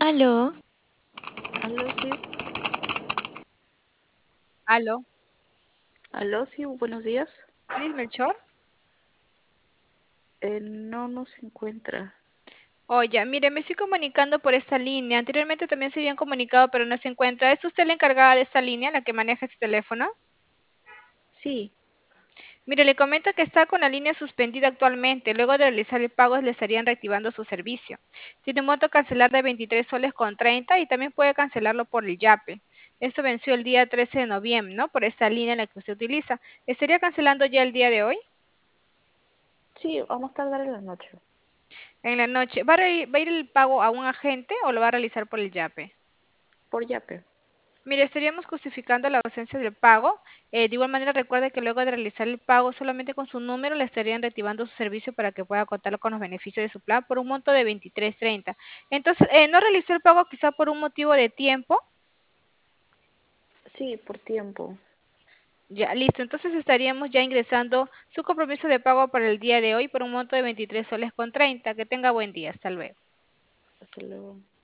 Aló, Aló, sí, Aló, aló, sí, buenos días. ¿sí, Melchor? No nos encuentra. Oye, mire, me estoy comunicando por esta línea. Anteriormente también se habían comunicado, pero no se encuentra. ¿Es usted la encargada de esta línea, la que maneja este teléfono? Sí, Mire, le comento que está con la línea suspendida actualmente. Luego de realizar el pago, le estarían reactivando su servicio. Tiene un monto a cancelar de 23 soles con 30 y también puede cancelarlo por el Yape. Esto venció el día 13 de noviembre, ¿no? Por esta línea en la que usted utiliza. ¿Estaría cancelando ya el día de hoy? sí, vamos a tardar en la noche. En la noche. ¿Va a ir el pago a un agente o lo va a realizar por el Yape? Por Yape. Mire, estaríamos justificando la ausencia del pago. De igual manera, recuerde que luego de realizar el pago solamente con su número le estarían reactivando su servicio para que pueda contarlo con los beneficios de su plan por un monto de 23.30. Entonces, ¿no realizó el pago quizá por un motivo de tiempo? Sí, por tiempo. Ya, listo. Entonces estaríamos ya ingresando su compromiso de pago para el día de hoy por un monto de 23 soles con 30. Que tenga buen día. Hasta luego. Hasta luego.